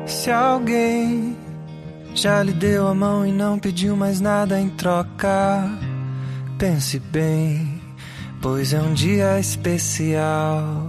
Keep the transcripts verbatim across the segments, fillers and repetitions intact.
Se alguém já lhe deu a mão e não pediu mais nada em troca, pense bem, pois é um dia especial.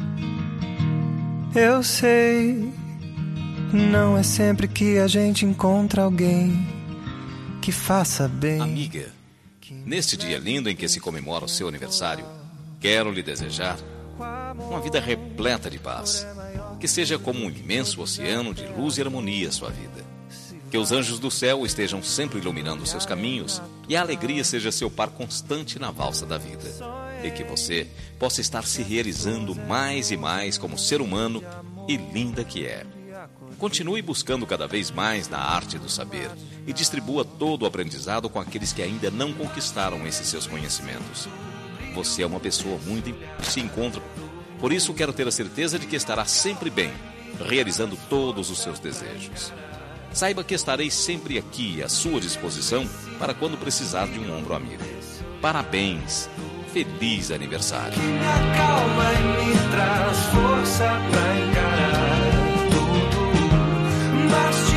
Eu sei, não é sempre que a gente encontra alguém que faça bem. Amiga, neste dia lindo em que se comemora o seu aniversário, quero lhe desejar uma vida repleta de paz. Que seja como um imenso oceano de luz e harmonia sua vida. Que os anjos do céu estejam sempre iluminando seus caminhos e a alegria seja seu par constante na valsa da vida. E que você possa estar se realizando mais e mais como ser humano e linda que é. Continue buscando cada vez mais na arte do saber e distribua todo o aprendizado com aqueles que ainda não conquistaram esses seus conhecimentos. Você é uma pessoa muito importante, se encontra. Por isso quero ter a certeza de que estará sempre bem, realizando todos os seus desejos. Saiba que estarei sempre aqui à sua disposição para quando precisar de um ombro amigo. Parabéns! Feliz aniversário! Que me acalma e me traz força pra encarar tudo. Mas